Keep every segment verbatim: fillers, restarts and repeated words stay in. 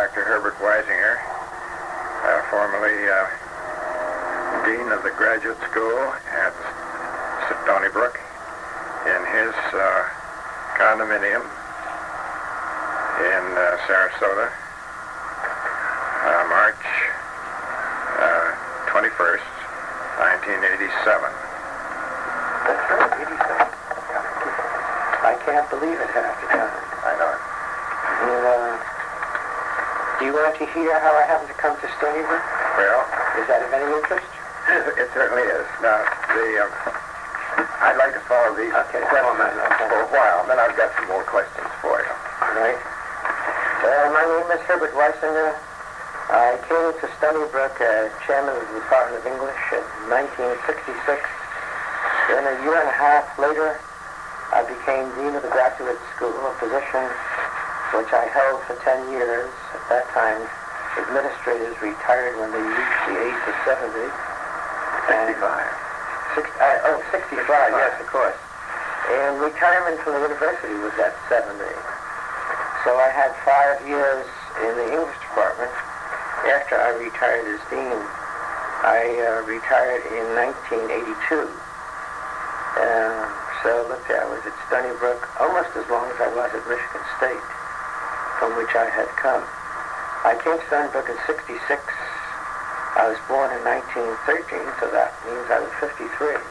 Doctor Herbert Weisinger, uh, formerly uh, Dean of the Graduate School at Stony Brook, in his uh, condominium in uh, Sarasota, uh, March uh, twenty-first, nineteen eighty-seven. That's right, eighty-seven. I can't believe it half the time. I know it. And, uh, do you want to hear how I happened to come to Stony Brook? Well, Is that of any interest? it certainly is. Now, the um, I'd like to follow these Okay, questions hold on, okay. for a while, then I've got some more questions for you. All right. Uh, my name is Herbert Weisinger. I came to Stony Brook as chairman of the Department of English in nineteen sixty-six. Then a year and a half later, I became dean of the graduate school, a position which I held for ten years. At that time, administrators retired when they reached the age of seventy. sixty-five. Six, uh, oh, sixty-five, yes, of course. And retirement from the university was at seventy. So I had five years in the English department. After I retired as dean, I uh, retired in nineteen eighty-two. Uh, so let's see, I was at Stony Brook almost as long as I was at Michigan State, from which I had come. I came to Stony Brook in sixty-six. I was born in nineteen thirteen, so that means I was fifty-three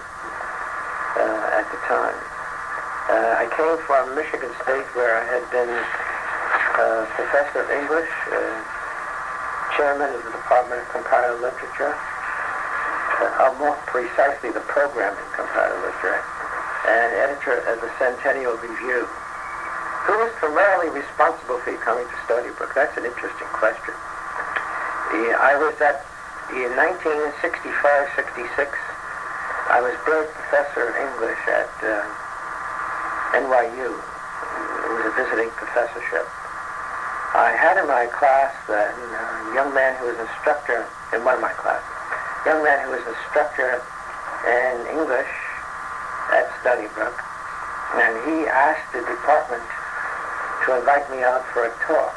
uh, at the time. Uh, I came from Michigan State, where I had been uh, professor of English, uh, chairman of the Department of Comparative Literature, uh, more precisely the program in comparative literature, and editor of the Centennial Review. Who was primarily responsible for you coming to Stony Brook? That's an interesting question. Yeah, I was at, in nineteen sixty-five sixty-six, I was Bird Professor of English at uh, N Y U. It was a visiting professorship. I had in my class then a young man who was instructor in one of my classes, a young man who was instructor in English at Stony Brook, and he asked the department to invite me out for a talk.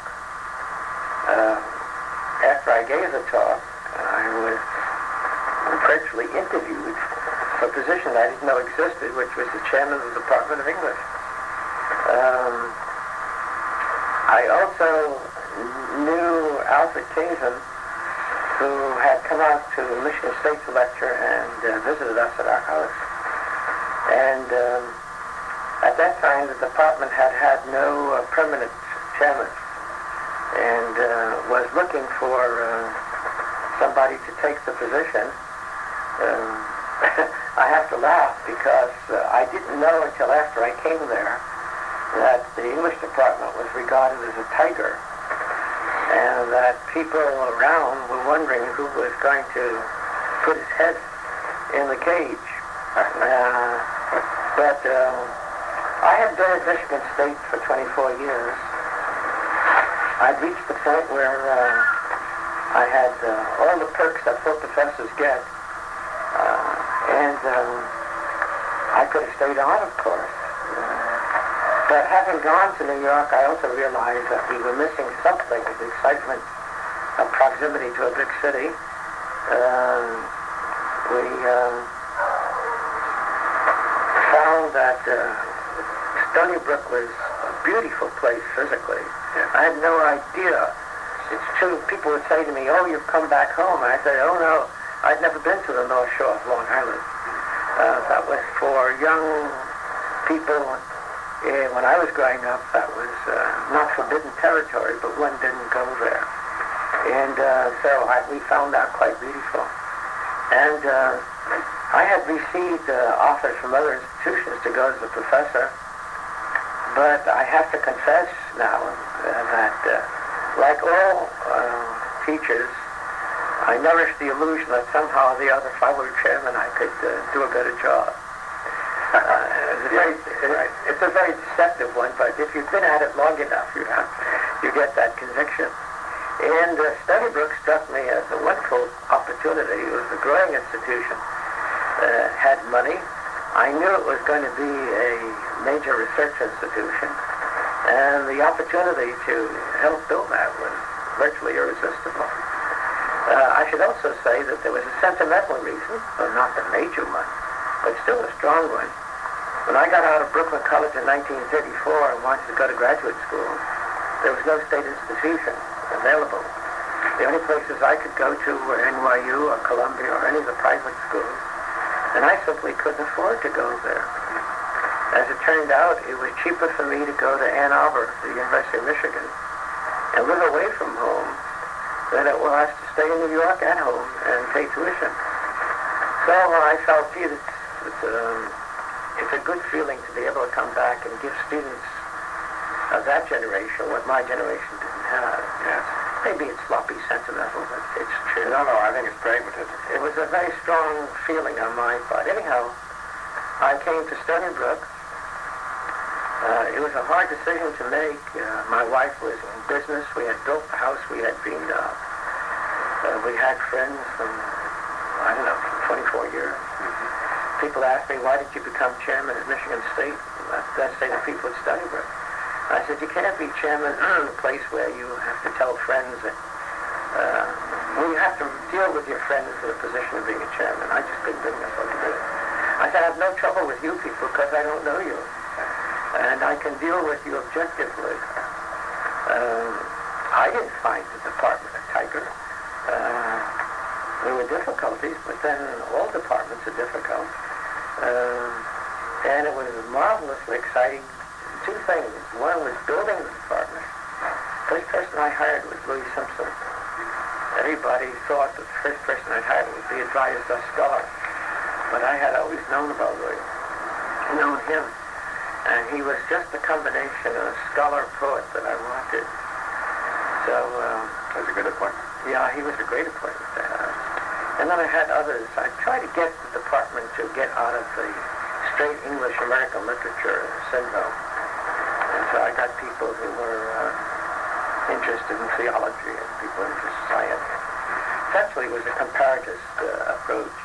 Uh, after I gave the talk, I was virtually interviewed for a position I didn't know existed, which was the chairman of the Department of English. Um, I also knew Alfred Kingsland, who had come out to Michigan State to lecture and uh, visited us at our house. And um, at that time, the department had had no uh, permanent chairman and uh, was looking for uh, somebody to take the position. Um, I have to laugh because uh, I didn't know until after I came there that the English department was regarded as a tiger, and that people around were wondering who was going to put his head in the cage. Uh, but uh, I had been at Michigan State for twenty-four years. I'd reached the point where uh, I had uh, all the perks that full professors get, uh, and um, I could have stayed on, of course. Uh, but having gone to New York, I also realized that we were missing something of the excitement of proximity to a big city. Um, we um, found that uh, Stony Brook was a beautiful place physically. I had no idea. It's true, people would say to me, "Oh, you've come back home." And I say, "Oh no, I'd never been to the North Shore of Long Island." Uh, that was for young people. Uh, when I was growing up, that was uh, not forbidden territory, but one didn't go there. And uh, so I, we found that quite beautiful. And uh, I had received uh, offers from other institutions to go as a professor, but I have to confess now uh, that, uh, like all uh, teachers, I nourished the illusion that somehow or the other, if I were chairman, I could uh, do a better job. Uh, it's, a very, it's a very deceptive one, but if you've been at it long enough, you have, you get that conviction. And uh, Stony Brook struck me as a wonderful opportunity. It was a growing institution, uh, had money. I knew it was going to be a major research institution, and the opportunity to help build that was virtually irresistible. Uh, I should also say that there was a sentimental reason, though not the major one, but still a strong one. When I got out of Brooklyn College in nineteen thirty-four and wanted to go to graduate school, there was no state institution available. The only places I could go to were N Y U or Columbia or any of the private schools, and I simply couldn't afford to go there. As it turned out, it was cheaper for me to go to Ann Arbor, the University of Michigan, and live away from home than it was to stay in New York at home and pay tuition. So I felt, gee, it's, it's, um, it's a good feeling to be able to come back and give students of that generation what my generation didn't have. Yes. Maybe it's sloppy sentimental, but it's true. No, no, I think it's pragmatism. It was a very strong feeling on my part. Anyhow, I came to Stony Brook. Uh, it was a hard decision to make. Uh, my wife was in business. We had built the house we had dreamed of. Uh, we had friends from, I don't know, from twenty-four years. Mm-hmm. People asked me, why did you become chairman at Michigan State? That's say the people at Stony Brook. I said, you can't be chairman in a place where you have to tell friends that, uh, well, you have to deal with your friends in a position of being a chairman. I just couldn't bring myself to do it. I said, I have no trouble with you people because I don't know you. And I can deal with you objectively. Um, I didn't find the department a tiger. Uh, there were difficulties, but then all departments are difficult. Um, and it was marvelously exciting. Two things. One was building the department. The first person I hired was Louis Simpson. Everybody thought that the first person I hired would be a dry as dust scholar. But I had always known about Louis, known him. And he was just the combination of a scholar poet that I wanted. So, um, that was a good appointment. Yeah, he was a great appointment to have. And then I had others. I tried to get the department to get out of the straight English American literature syndrome. And so I got people who were uh, interested in theology and people interested in science. Essentially, it was a comparatist uh, approach.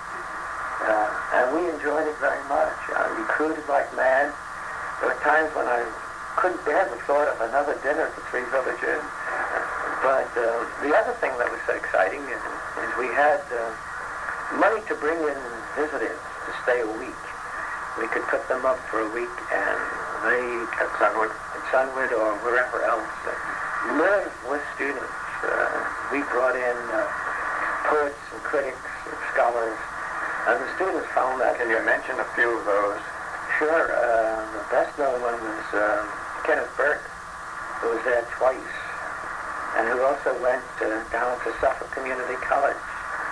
Uh, and we enjoyed it very much. I recruited like mad. There were times when I couldn't bear the thought of another dinner at the Three Village Inn. But uh, the other thing that was so exciting is, is we had uh, money to bring in visitors to stay a week. We could put them up for a week and they, at Sunwood, at Sunwood or wherever else, uh, live with students. Uh, we brought in uh, poets and critics and scholars. And the students found that. Can you mention a few of those? Sure. Uh, the best known one was uh, Kenneth Burke, who was there twice, and who also went uh, down to Suffolk Community College.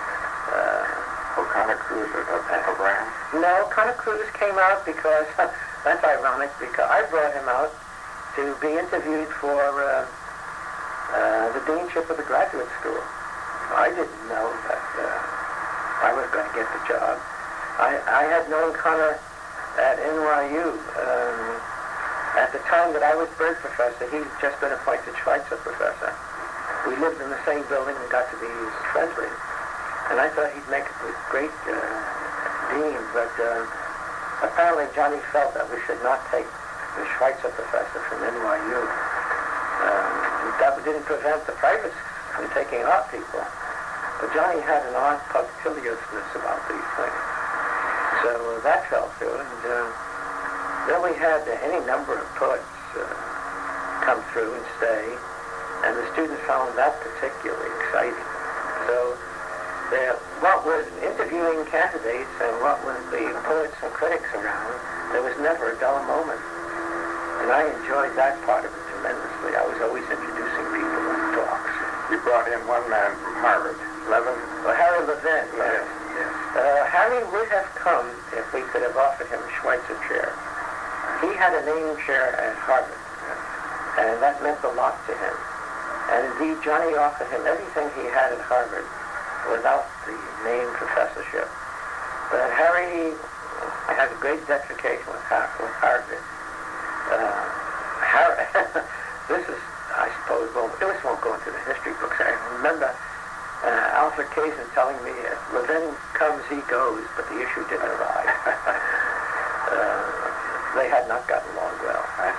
Uh, O'Connor Cruz or O'Brien? No, O'Connor Cruz came out because, that's ironic, because I brought him out to be interviewed for uh, uh, the deanship of the graduate school. I didn't know that uh, I was going to get the job. I, I had known Connor at N Y U. Um, at the time that I was Bird professor, he'd just been appointed Schweitzer professor. We lived in the same building and got to be friendly. And I thought he'd make a great uh, dean, but uh, apparently Johnny felt that we should not take the Schweitzer professor from N Y U. Um, that didn't prevent the privates from taking our people, but Johnny had an odd punctiliousness about these things. So uh, that fell through, and uh, then we had uh, any number of poets uh, come through and stay, and the students found that particularly exciting. So there, what was interviewing candidates and what was the poets and critics around, there was never a dull moment. And I enjoyed that part of it tremendously. I was always introducing people in talks. You brought in one man from Harvard, Levin? Well, Harry Levin, yes. Yes. Uh, Harry would have come if we could have offered him a Schweitzer chair. He had a name chair at Harvard, and that meant a lot to him. And indeed, Johnny offered him everything he had at Harvard without the name professorship. But Harry had a great dedication with, Har- with Harvard. Uh, Harry, this is, I suppose, well, this won't go into the history books. I remember Uh, Alfred Kazin telling me, if Levin comes, he goes, but the issue didn't arrive. uh, they had not gotten along well.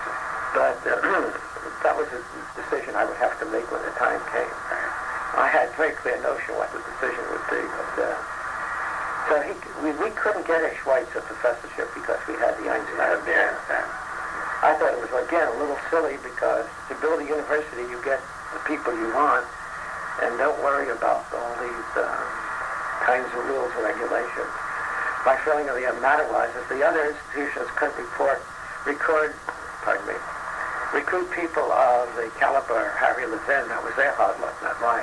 But uh, that was a decision I would have to make when the time came. I had a very clear notion what the decision would be. But, uh, so he, we, we couldn't get a Schweitzer professorship because we had the Einstein. Yeah. I thought it was, again, a little silly because to build a university, you get the people you want and don't worry about all these uh, kinds of rules and regulations. My feeling of the matter was that the other institutions couldn't report, record, pardon me, recruit people of the caliber of Harry Levin. That was their hard luck, not mine.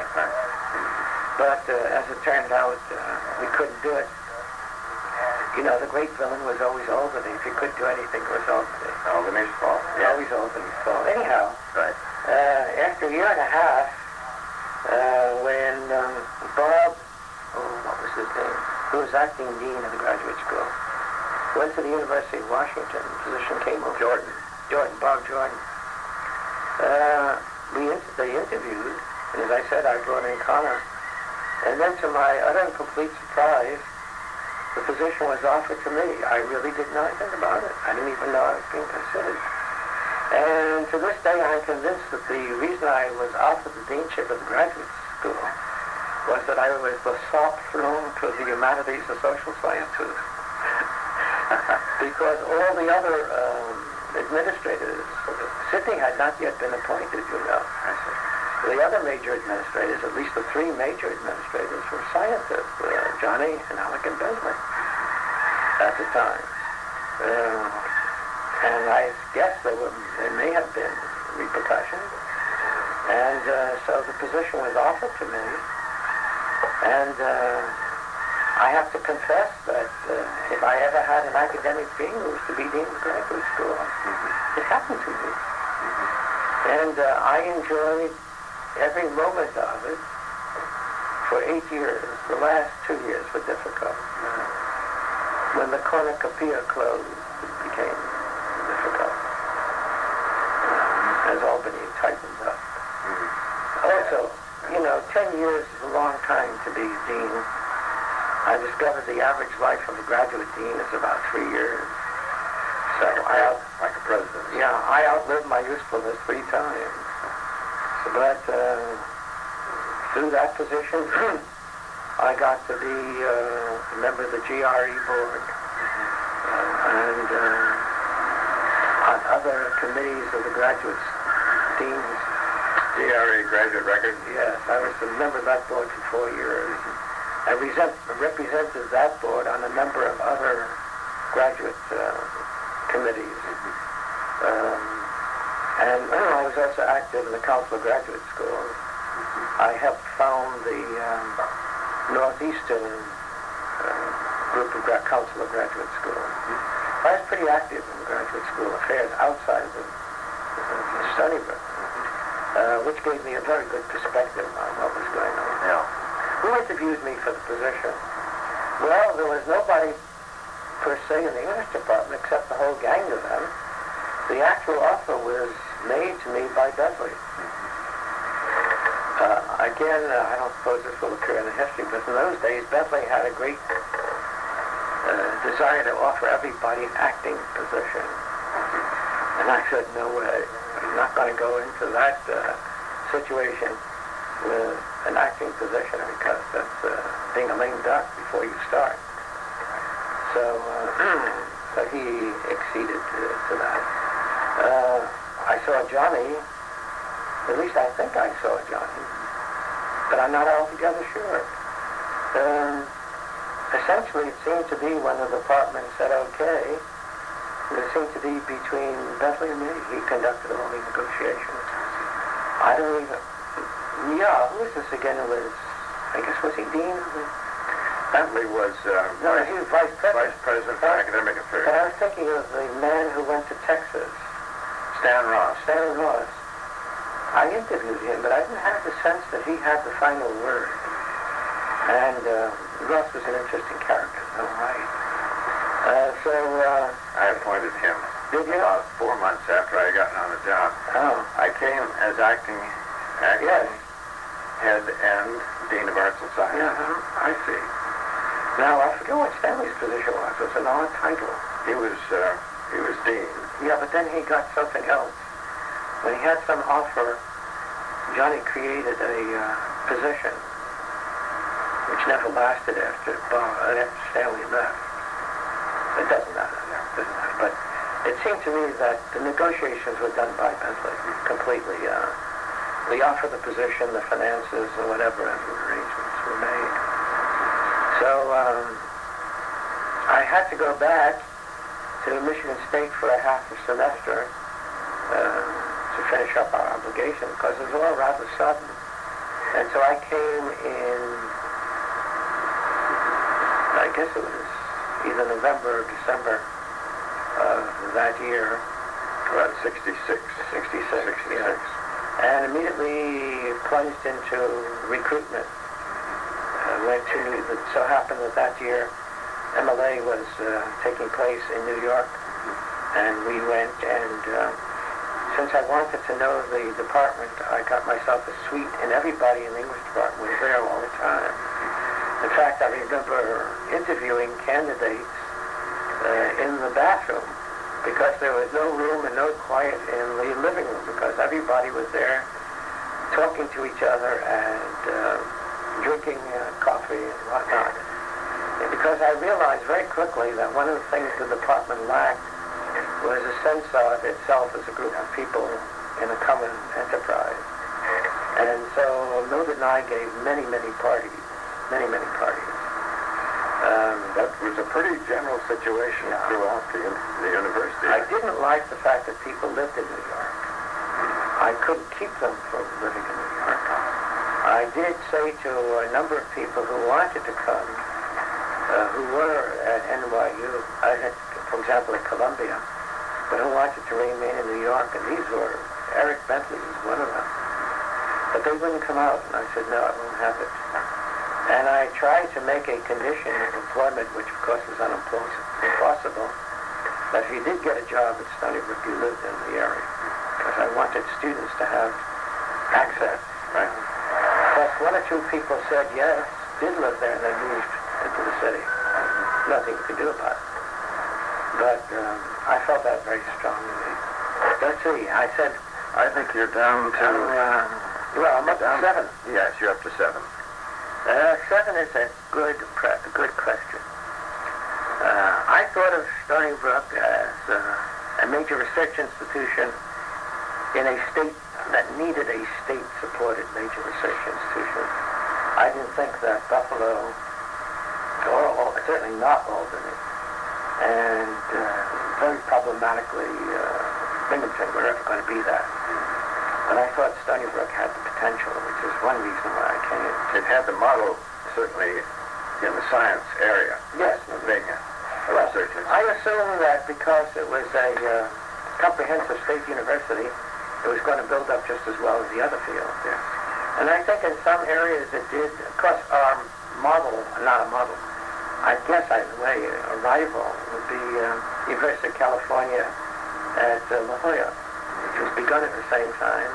But uh, as it turned out, uh, we couldn't do it. You know, the great villain was always Albany. If you could do anything, it was Albany. Albany's fault. Yeah. Always Albany's fault. Anyhow, right. uh, after a year and a half, uh, when um, Bob, oh, what was his name, who was acting dean of the graduate school, went to the University of Washington, the position came over. Jordan. Jordan, Bob Jordan. Uh, we inter- they interviewed, and as I said, I brought in Connor. And then to my utter and complete surprise, the position was offered to me. I really didn't know anything about it. I didn't even know I was being considered. And to this day, I'm convinced that the reason I was offered the deanship of the graduate school was that I was the sop thrown to the humanities and social sciences. Because all the other um, administrators, Sidney had not yet been appointed, you know. The other major administrators, at least the three major administrators, were scientists, uh, Johnny and Alec and Bentley, at the time. Um, and I guess there, were, there may have been repercussions. And uh, so the position was offered to me. And uh, I have to confess that uh, if I ever had an academic dream, it was to be dean of the graduate school. Mm-hmm. It happened to me. Mm-hmm. And uh, I enjoyed every moment of it for eight years. The last two years were difficult. Uh, when the cornucopia closed, it became difficult. Uh, as Albany tightened up. Mm-hmm. Also, you know, ten years is a long time to be dean. I discovered the average life of a graduate dean is about three years. So I out, like a president. Yeah, I outlived my usefulness three times. But uh, through that position, I got to be uh, a member of the G R E board uh, and uh, on other committees of the graduate deans. G R E, graduate record? Yes, I was a member of that board for four years. I resent, represented that board on a number of other graduate uh, committees. Um, And uh, I was also active in the Council of Graduate Schools. I helped found the um, Northeastern uh, group of gra- Council of Graduate Schools. I was pretty active in graduate school affairs outside of, the, of Stony Brook, uh, which gave me a very good perspective on what was going on. Yeah. Who interviewed me for the position? Well, there was nobody per se in the English department except the whole gang of them. The actual offer was made to me by Bentley. Uh, again, uh, I don't suppose this will occur in the history, but in those days, Bentley had a great uh, desire to offer everybody an acting position. And I said, no way. I'm not going to go into that uh, situation with an acting position because that's uh, being a lame duck before you start. So, uh, so he acceded to, to that. Uh, I saw Johnny, at least I think I saw Johnny, but I'm not altogether sure. Um, essentially, it seemed to be when the department said okay, it seemed to be between Bentley and me. He conducted all the negotiations. I don't even, yeah, who was this again? It was, I guess, was he dean? Bentley was uh, No, he was vice president. Vice President for Academic Affairs. But I was thinking of the man who went to Texas. Stan Ross. Stan Ross. I interviewed him, but I didn't have the sense that he had the final word. And uh, Ross was an interesting character, all right. Uh, so, uh, I appointed him. Did you? About four months after I got on the job. Oh. I came as acting, acting Yes. head and Dean of Arts and Science. Yeah, uh-huh. I see. Now, I forget what Stanley's position was. It was an odd title. He was, uh, he was Dean. Yeah, but then he got something else. when he had some offer, Johnny created a uh, position which never lasted after Bob, uh, after Stanley left. It doesn't matter. No, it doesn't matter. But it seemed to me that the negotiations were done by Bentley completely. Uh, we offered the position, the finances, or whatever arrangements were made. So um, I had to go back to Michigan State for a half a semester uh, to finish up our obligation because it was all rather sudden. And so I came in, I guess it was either November or December of that year. Around sixty-six. sixty-six, sixty-six. Yeah. And immediately plunged into recruitment. Uh, went to, it so happened that that year M L A was uh, taking place in New York, and we went, and uh, since I wanted to know the department, I got myself a suite, and everybody in the English department was there all the time. In fact, I remember interviewing candidates uh, in the bathroom because there was no room and no quiet in the living room because everybody was there talking to each other and uh, drinking uh, coffee and whatnot. And because I realized very quickly that one of the things the department lacked was a sense of itself as a group of people in a common enterprise. And so Mildred and I gave many, many parties, many, many parties. Um, that was a pretty general situation yeah. throughout the, the university. I didn't like the fact that people lived in New York. I couldn't keep them from living in New York. I did say to a number of people who wanted to come, uh, who were at N Y U, I had, for example, at Columbia, but who wanted to remain in New York, and these were, Eric Bentley was one of them. But they wouldn't come out, and I said, no, I won't have it. And I tried to make a condition of employment, which of course was impossible, that if you did get a job at Stony Brook, you lived in the area. Because I wanted students to have access. Right. Plus one or two people said yes, did live there, and they moved into the city. Nothing you could do about it. But um, I felt that very strongly. Let's see, I said... I think you're down to... Uh, well, I'm up to seven. Yes, you're up to seven. Uh, seven is a good, pre- a good question. Uh, I thought of Stony Brook as uh, a major research institution in a state that needed a state-supported major research institution. I didn't think that Buffalo, or, or certainly not Albany, and uh, very problematically uh, Binghamton were ever going to be that. But I thought Stony Brook had the potential, which is one reason why I came. It had the model, certainly, in the science area. Yes. Of being a well, research institute. I assume that because it was a uh, comprehensive state university, it was going to build up just as well as the other fields. Yes. And I think in some areas it did. Of course, our model, not a model, I guess in a way, a rival would be um, University of California at uh, La Jolla, which was begun at the same time,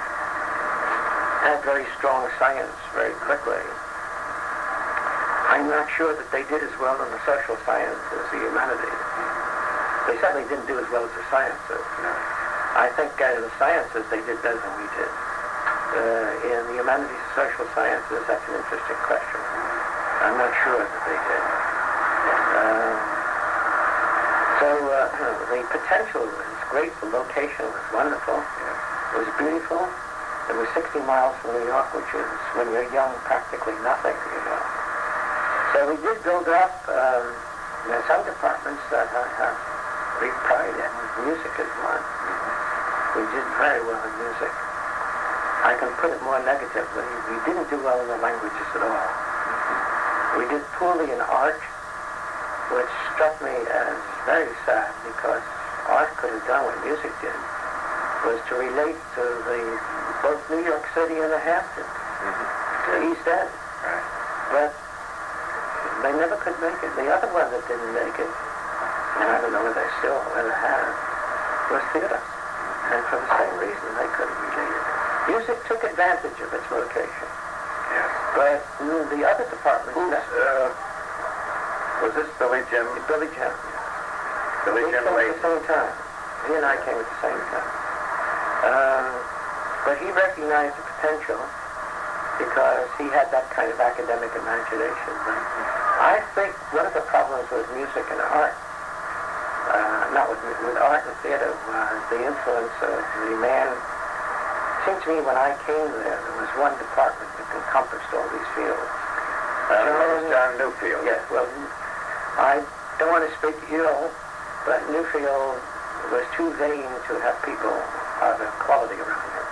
had very strong science very quickly. I'm not sure that they did as well in the social sciences as the humanities. They certainly didn't do as well as the sciences. No. I think uh, the sciences they did better than we did. Uh, in the humanities and social sciences, that's an interesting question. I'm not sure that they did. Uh, so uh, the potential was great. The location was wonderful. Yeah. It was beautiful. It was sixty miles from New York, which is, when you're young, practically nothing, you know. So we did build up um, you know, some departments that I have great pride in. Music is one. We did very well in music. I can put it more negatively. We didn't do well in the languages at all. We did poorly in art, which struck me as very sad because art could have done what music did, was to relate to the both New York City and the Hamptons, mm-hmm. the East End. Right. But they never could make it. The other one that didn't make it, and I don't know whether they still ever have, was theater. And for the same reason, they couldn't relate it. Music took advantage of its location. Yes. But mm, the other departments... Who's, uh, was this Billy Jim? Billy Jim. Billy We Jim came Lake. at the same time. He and I came at the same time. Um, but he recognized the potential because he had that kind of academic imagination. I think one of the problems with music and art, uh, not with, with art and theater, was the influence of the man. It seemed to me when I came there, there was one department that encompassed all these fields. Uh, John, John Newfield. Yes, well, I don't want to speak ill, but Newfield was too vain to have people of quality around him.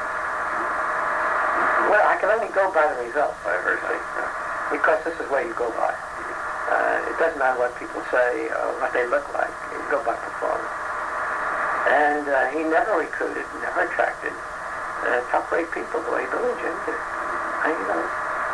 Well, I can only go by the results, I heard that. because this is where you go by. Uh, it doesn't matter what people say or what they look like. You go by performance. And uh, he never recruited, never attracted uh, top-rate people the way Billy Jim did. I, you know,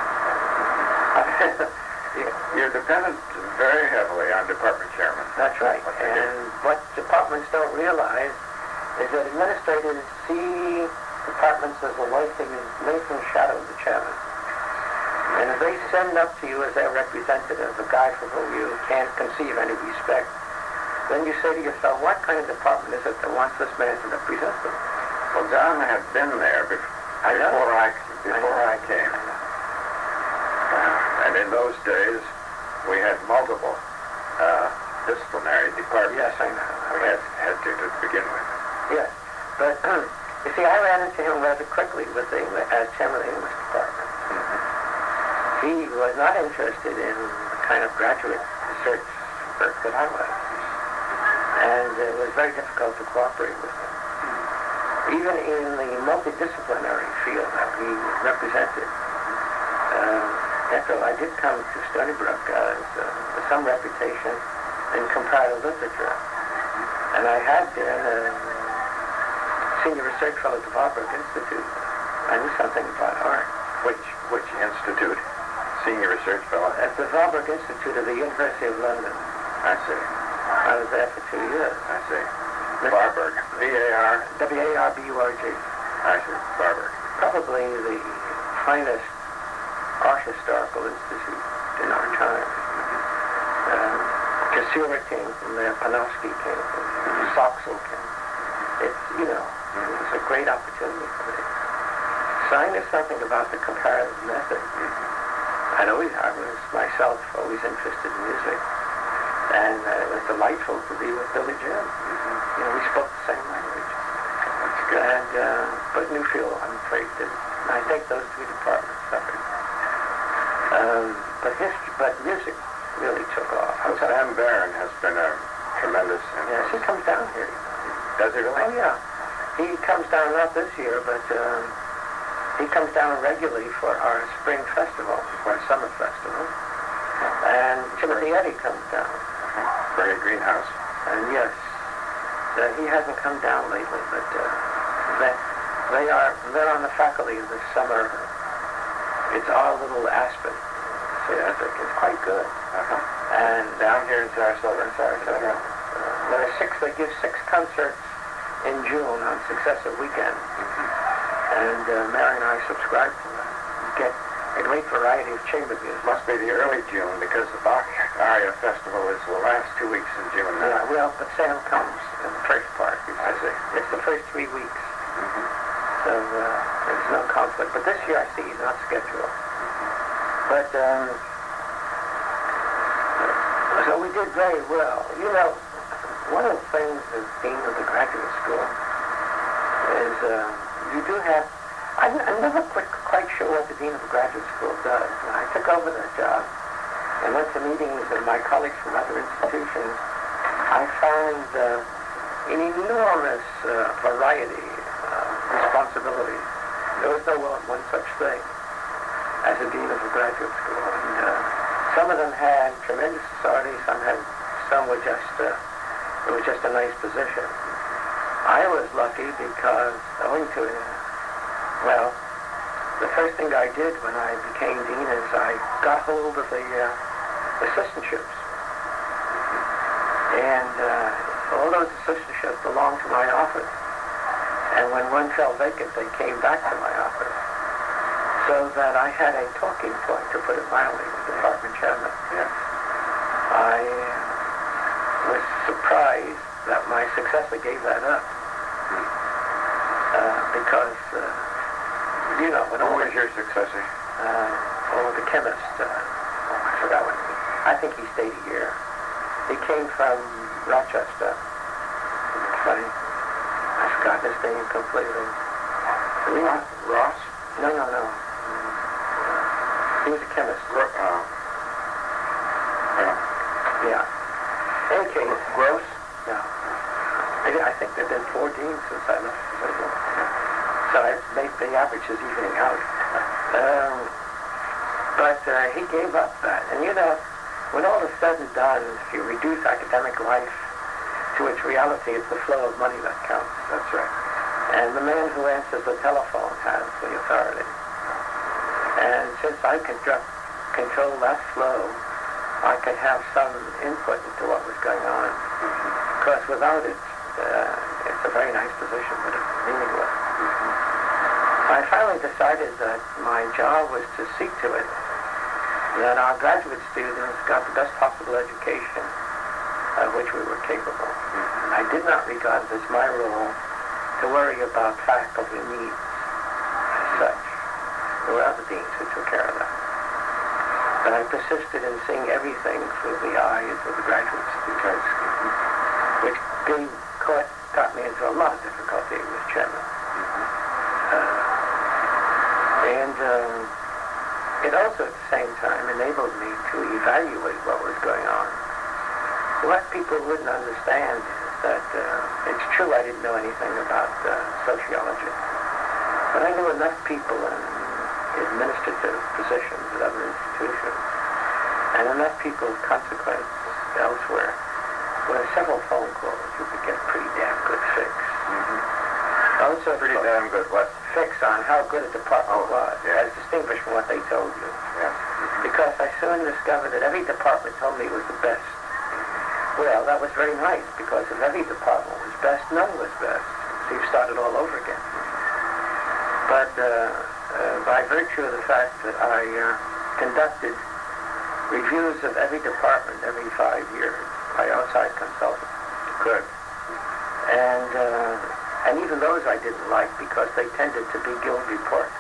You're dependent very heavily on department chairmen. That's right. What they And what departments don't realize is that administrators see departments as a lengthening, lengthening shadow of the chairman. And if they send up to you as their representative, a guy for whom you can't conceive any respect, then you say to yourself, what kind of department is it that wants this man to represent them? Well, John had been there before I know. before I, before I, I came. Uh, and in those days, we had multiple uh, disciplinary departments. Yes, I know. We had, had to, to begin with. Yes, but you see, I ran into him rather quickly with the English, as chairman of the English department. Mm-hmm. He was not interested in the kind of graduate research work that I was, and it was very difficult to cooperate with him. Even in the multidisciplinary field that we represented, um, after all, I did come to Stony Brook as uh, with some reputation in comparative literature, and I had been a senior research fellow at the Warburg Institute. I knew something about art. Which which institute? Senior research fellow? At the Warburg Institute of the University of London. I see. I was there for two years. I see. Warburg. V A R? W A R B U R G. I see. Warburg. Probably the finest art historical institute in our time. Um, Kassura came from there, Panofsky came from there, Soxel came. It's, you know, it was a great opportunity for me. So I knew something about the comparative method. I'd always, I was myself always interested in music. And uh, it was delightful to be with Billy Jim. You know, we spoke the same language. That's good. And, uh, but Newfield, I'm afraid, did. I think those two departments suffered. Um, but history, but music really took off. Well, Sam Barron has been a tremendous Yes, he influence. comes down here. You know. Does he really? Oh, yeah. He comes down not this year, but um, he comes down regularly for our spring festival, or summer festival. And Timothy Eddy comes down. Very Greenhouse. And yes, uh, he hasn't come down lately, but uh, they, they are, they're on the faculty this summer. It's our little Aspen. So Yeah. it's, it's quite good. Uh-huh. And Down here in Sarasota. in Sarasota. Uh, there are six, they give six concerts in June on successive weekends. And uh, Mary and I subscribe to them. You get a great variety of chamber music. Must be the early June because the Bach Aria Festival is the last two weeks in June now. Yeah, well, but Sam comes in the first part. I see. It's the first three weeks. Mm-hmm. So uh, there's no conflict. But this year I see he's not scheduled. But, um, so we did very well. You know, one of the things as dean of the graduate school is uh, you do have, I'm, I'm never quite, quite sure what the dean of the graduate school does. When I took over that job and went to meetings with my colleagues from other institutions, I found uh, an enormous uh, variety of responsibilities. There was no one such thing as a dean of a graduate school. And, uh, some of them had tremendous authority, some had, some were just, uh, it was just a nice position. I was lucky because owing to, uh, well, the first thing I did when I became dean is I got hold of the uh, assistantships. And uh, all those assistantships belonged to my office. And when one fell vacant, they came back to my office. So that I had a talking point, to put it mildly, with the department chairman. Yes. I uh, was surprised that my successor gave that up. Uh, because, uh, you know, when Who all was the, your successor? uh, all the chemist, uh, oh, I forgot what, I think he stayed a year. He came from Rochester. It's funny. I forgot his name completely. Ross? Ross? No, no, no. He was a chemist. Gro- uh, uh, Yeah. In any case, Gross? no. I, I think there have been four deans since I left the civil. So I made the average is evening out. Um, but uh, he gave up that. And you know, when all is said and done, if you reduce academic life to its reality, it's the flow of money that counts. That's right. And the man who answers the telephone has the authority. And since I construct, control that flow, I could have some input into what was going on. Because without it, uh, it's a very nice position, but it's meaningless. I finally decided that my job was to see to it that our graduate students got the best possible education of which we were capable. And I did not regard it as my role to worry about faculty needs as such. There were other deans who took care of that. But I persisted in seeing everything through the eyes of the graduates, because which being caught got me into a lot of difficulty with chairman. Uh, and um, it also at the same time enabled me to evaluate what was going on. What people wouldn't understand is that uh, it's true I didn't know anything about uh, sociology, but I knew enough people in administrative positions at other institutions, and enough people of consequence elsewhere, where several phone calls you could get a pretty damn good fix. Mm-hmm. Also, Pretty damn good what? Fix on how good a department Oh, was, yeah. as distinguished from what they told you. Yeah. Because I soon discovered that every department told me it was the best. Well, that was very nice, because if every department was best, none was best. So you started all over again. But uh, uh, by virtue of the fact that I uh, conducted reviews of every department every five years by outside consultants. Good. And uh, and even those I didn't like, because they tended to be guild reports.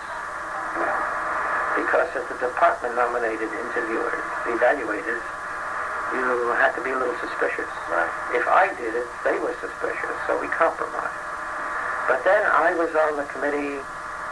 Because if the department nominated interviewers, evaluators, you had to be a little suspicious. Right. If I did it, they were suspicious, so we compromised. But then I was on the committee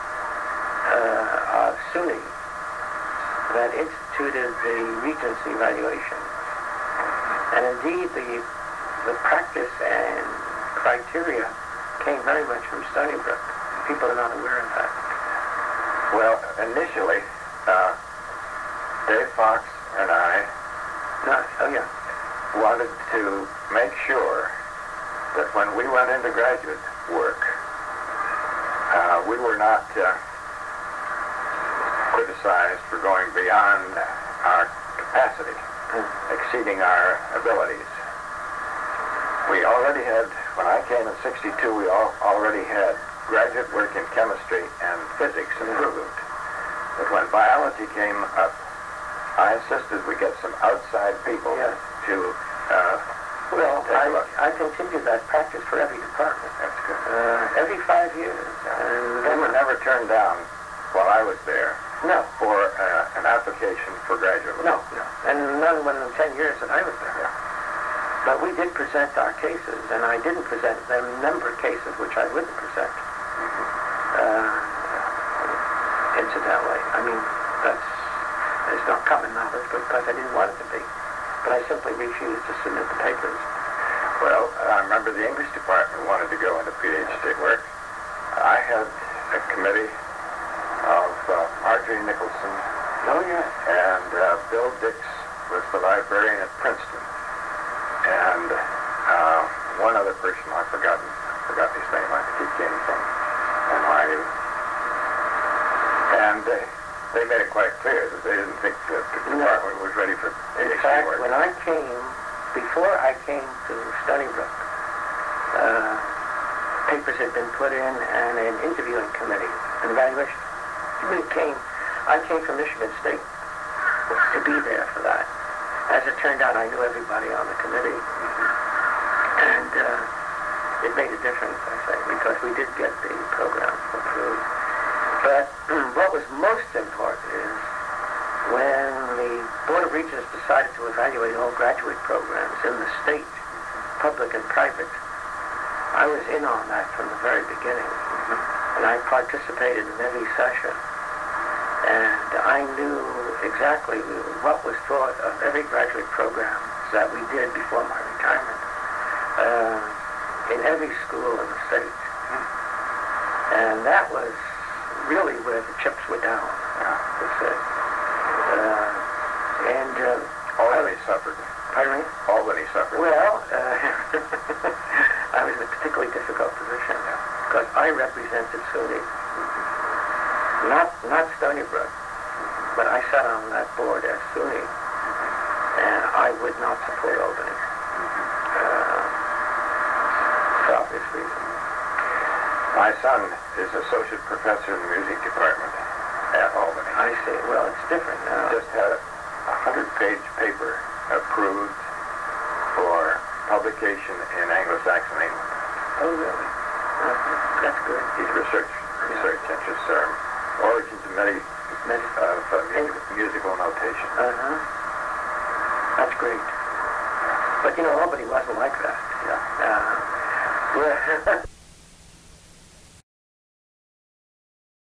uh, of SUNY that instituted the Regency evaluation. And indeed, the the practice and criteria came very much from Stony Brook. People are not aware of that. Well, initially, uh, Dave Fox and I Not, oh yeah. wanted to make sure that when we went into graduate work, uh, we were not uh, criticized for going beyond our capacity, exceeding our abilities. We already had, when I came in sixty-two, we all already had graduate work in chemistry and physics improved. But when biology came up, I insisted we get some outside people Yes. to uh, Well, take a I, look. I continued that practice for every department. That's good. Uh, every five years. And They then, were never turned down while I was there no, for uh, an application for graduate work. no, no. And none when the ten years that I was there. Yeah. But we did present our cases, and I didn't present them number cases which I wouldn't present. Uh, incidentally, I mean, that's it's not common knowledge, but because I didn't want it to be. But I simply refused to submit the papers. Well, I remember the English department wanted to go into PhD work. I had a committee of uh, Marjorie Nicholson Oh, yeah. and uh, Bill Dix was the librarian at Princeton. And uh, one other person, I've forgotten, forgot his name, I think he came from N Y U. And uh, they made it quite clear that they didn't think that the No. department was ready for In PhD fact, work. when I came, before I came to Stony Brook, uh, papers had been put in and an interviewing committee, an evaluation committee came. I came from Michigan State to be there for that. As it turned out, I knew everybody on the committee. And uh, it made a difference, I think, because we did get the program approved. But what was most important is when the Board of Regents decided to evaluate all graduate programs in the state, public and private, I was in on that from the very beginning. And I participated in every session. And I knew exactly what was thought of every graduate program that we did before my retirement uh, in every school in the state. And that was really where the chips were down. Uh, and uh, Albany suffered. Pardon me? Albany suffered. Well, uh, I was in a particularly difficult position because I represented SUNY, not not Stony Brook, but I sat on that board as SUNY, and I would not support Albany uh, for obvious reasons. My son is associate professor in the music department at Albany. I see. Well, it's different now. Just had a hundred-page paper approved for publication in Anglo-Saxon England. Oh, really? Uh, that's good. His research research Yeah. interests are origins of many of uh, music, musical notation. Uh-huh. That's great. But, you know, Albany wasn't like that. Yeah. Uh, yeah.